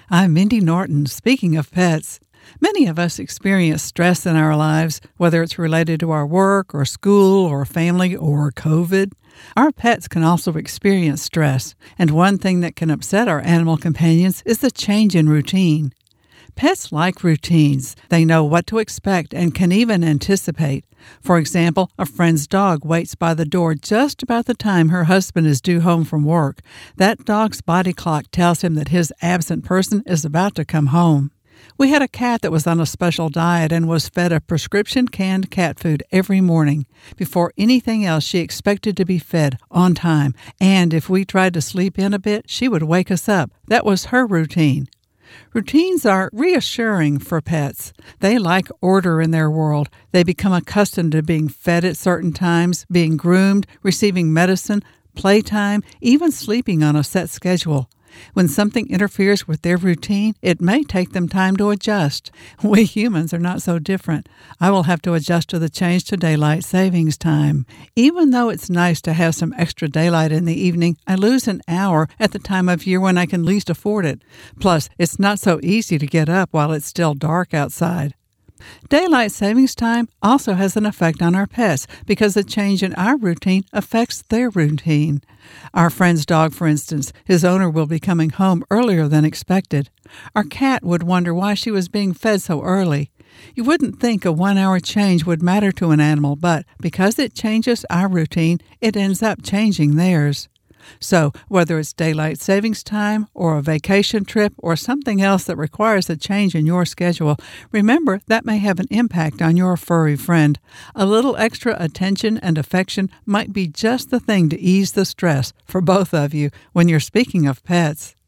I'm Mindy Norton. Speaking of pets, many of us experience stress in our lives, whether it's related to our work or school or family or COVID. Our pets can also experience stress, and one thing that can upset our animal companions is the change in routine. Pets like routines. They know what to expect and can even anticipate. For example, a friend's dog waits by the door just about the time her husband is due home from work. That dog's body clock tells him that his absent person is about to come home. We had a cat that was on a special diet and was fed a prescription canned cat food every morning. Before anything else, she expected to be fed on time, and if we tried to sleep in a bit, she would wake us up. That was her routine. Routines are reassuring for pets. They like order in their world. They become accustomed to being fed at certain times, being groomed, receiving medicine, playtime, even sleeping on a set schedule. When something interferes with their routine, it may take them time to adjust. We humans are not so different. I will have to adjust to the change to daylight savings time. Even though it's nice to have some extra daylight in the evening, I lose an hour at the time of year when I can least afford it. Plus, it's not so easy to get up while it's still dark outside. Daylight savings time also has an effect on our pets because the change in our routine affects their routine. Our friend's dog, for instance, his owner will be coming home earlier than expected. Our cat would wonder why she was being fed so early. You wouldn't think a 1-hour change would matter to an animal, but because it changes our routine, it ends up changing theirs. So, whether it's daylight savings time or a vacation trip or something else that requires a change in your schedule, remember that may have an impact on your furry friend. A little extra attention and affection might be just the thing to ease the stress for both of you when you're speaking of pets.